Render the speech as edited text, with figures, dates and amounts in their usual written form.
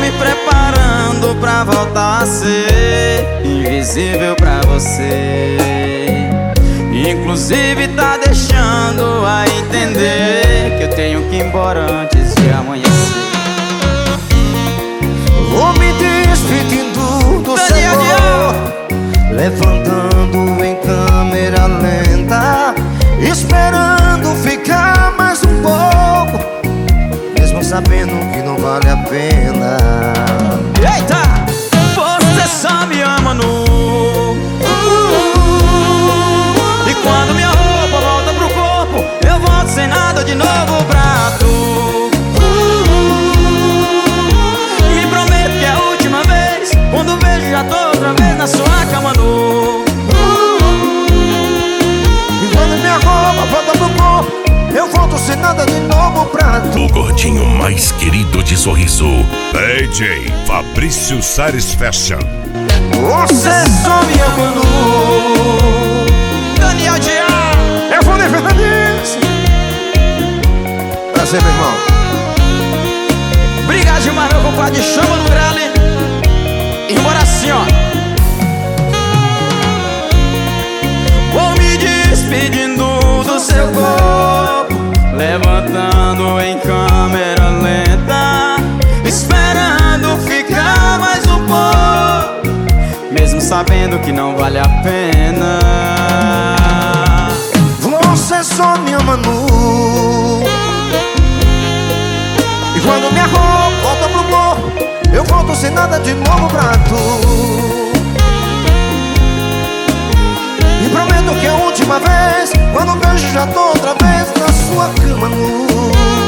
me preparando pra voltar a ser invisível pra você. Inclusive tá deixando a entender que eu tenho que ir embora antes de amanhecer. Vou me despedindo do seu amor, levantando em câmera lenta, esperando ficar mais um pouco, mesmo sabendo que não vale a pena. Eita! Você só me ama nu. E quando minha roupa volta pro corpo, eu volto sem nada de novo pra tu. Me prometo que é a última vez, quando vejo já tô outra vez na sua cama nu. E quando minha roupa volta pro corpo, eu volto sem nada de novo pra tu. O gordinho mais querido de Sorriso, DJ Fabrício Sares Fashion. Você só me ama nu. Daniel Diá, Eu vou defender disso. Prazer, meu irmão. obrigado demais, meu compadre. Chama no grale. E bora assim, ó. Vou me despedindo do seu corpo, levantando em câmera lenta, esperando ficar mais um pouco, mesmo sabendo que não vale a pena. Você só me ama nu. E quando minha roupa volta pro morro, eu volto sem nada de novo pra tu. E prometo que é a última vez, quando vejo já tô outra vez na sua cama nu.